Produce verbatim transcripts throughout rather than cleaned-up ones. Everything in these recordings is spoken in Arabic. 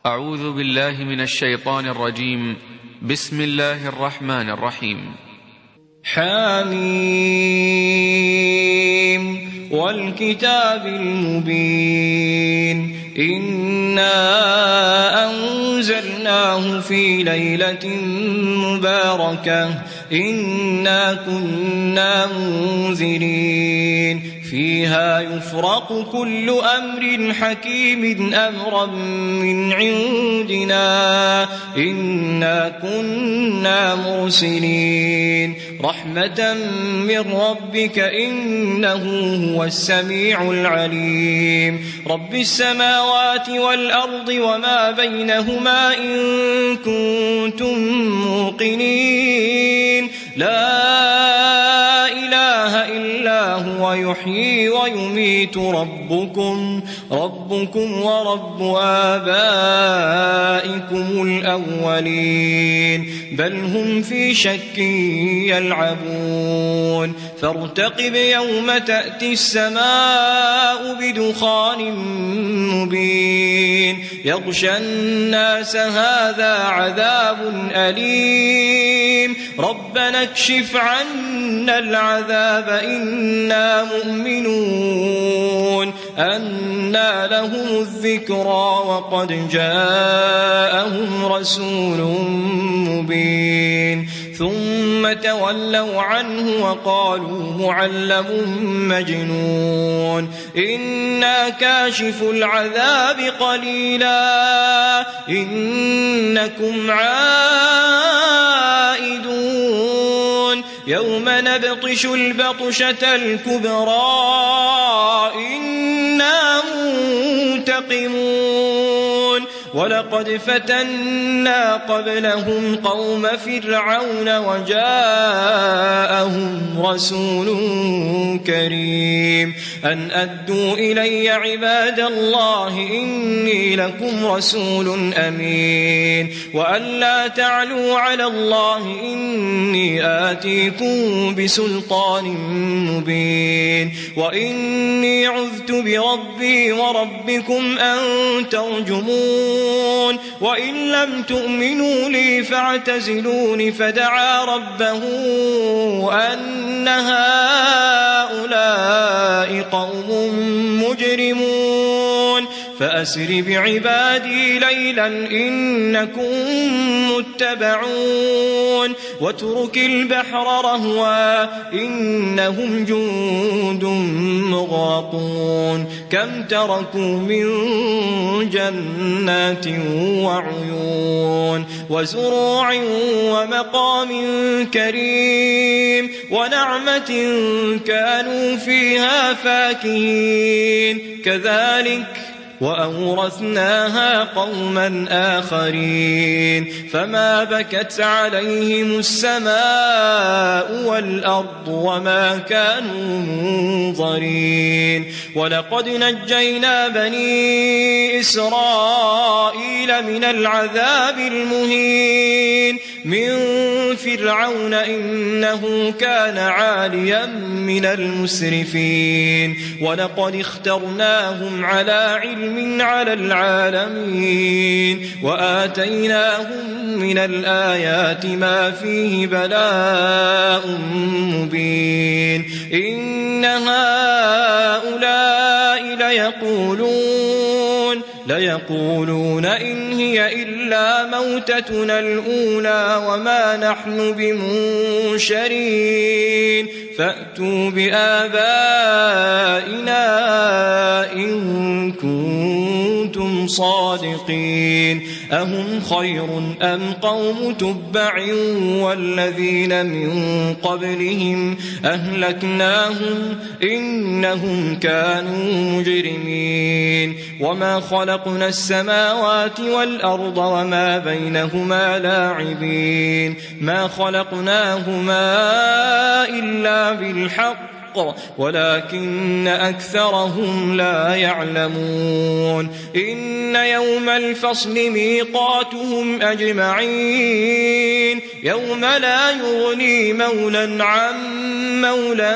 أعوذ بالله من الشيطان الرجيم. بسم الله الرحمن الرحيم. حميم والكتاب المبين إنا أنزلناه في ليلة مباركة إنا كنا منذرين فيها يفرق كل أمر حكيم أمرا من عندنا إنا كنا مرسلين رحمة من ربك إنه هو السميع العليم رب السماوات والأرض وما بينهما إن كنتم موقنين لا إله إلا هو يحيي ويميت ربكم ربكم ورب آبائكم الأولين بل هم في شك يلعبون فارتقب يوم تأتي السماء بدخان مبين يغشى الناس هذا عذاب أليم ربنا اكشف عنا العذاب إنا مؤمنون أنى لهم الذكرى وقد جاءهم رسول مبين ثم تولوا عنه وقالوا معلم مجنون إنا كاشف العذاب قليلا إنكم عائدون يوم نبطش البطشة الكبرى إنا منتقمون ولقد فتنا قبلهم قوم فرعون وجاءهم رسول كريم أن أدوا إلي عباد الله إني لكم رسول أمين وأن لا تعلوا على الله إني آتيكم بسلطان مبين وإني عذت بربي وربكم أن ترجمون وإن لم تؤمنوا لي فاعتزلون فدعا ربه أن هؤلاء قوم مجرمون فأسر بعبادي ليلا إنكم متبعون واترك البحر رهوا إنهم جند مغرقون كم تركوا من جنات وعيون وزروع ومقام كريم ونعمة كانوا فيها فاكهين كذلك وأورثناها قوما آخرين فما بكت عليهم السماء والأرض وما كانوا منظرين ولقد نجينا بني إسرائيل من العذاب المهين من فرعون إنه كان عاليا من المسرفين ولقد اخترناهم على علم على العالمين وآتيناهم من الآيات ما فيه بلاء مبين إن هؤلاء ليقولون ليقولون إن هي إلا موتتنا الأولى وما نحن بمنشرين فأتوا بآبائنا إن كنتم صادقين أهم خير أم قوم تبع والذين من قبلهم أهلكناهم إنهم كانوا مجرمين وما خلقنا السماوات والأرض وما بينهما لاعبين ما خلقناهما إلا بالحق ولكن أكثرهم لا يعلمون إن يوم الفصل ميقاتهم أجمعين يوم لا يغني مولى عن مولى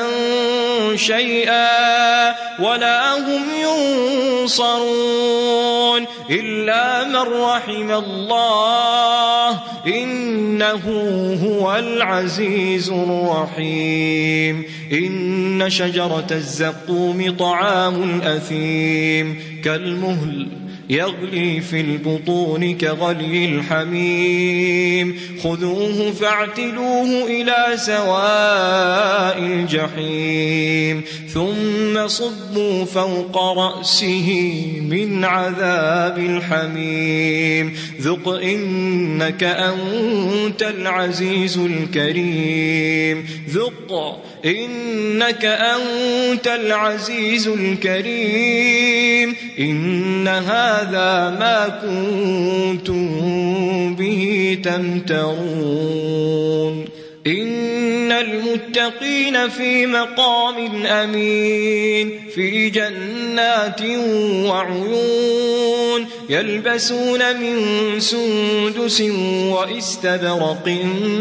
شيئا ولا هم ينصرون إلا من رحم الله إنه هو العزيز الرحيم إن شجرة الزقوم طعام الأثيم كالمهل يغلي في البطون كغلي الحميم خذوه فاعتلوه إلى سواء الجحيم ثم صبوا فوق رأسه من عذاب الحميم ذق إنك أنت العزيز الكريم ذق إنك أنت العزيز الكريم إن هذا ما كنتم به تمترون إن المتقين في مقام أمين في جنات وعيون يلبسون من سندس وإستبرق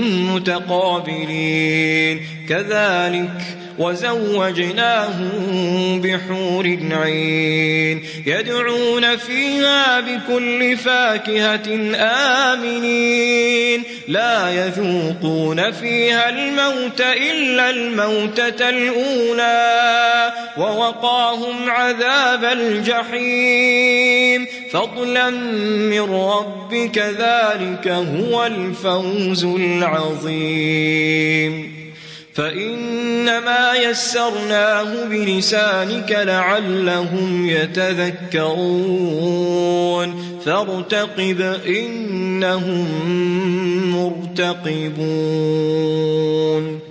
متقابلين كذلك وزوجناهم بحور عين يدعون فيها بكل فاكهة آمنين لا يذوقون فيها الموت إلا الموتة الأولى ووقاهم عذاب الجحيم فضلا من ربك ذلك هو الفوز العظيم فإنما يسرناه بلسانك لعلهم يتذكرون فارتقب إنهم مرتقبون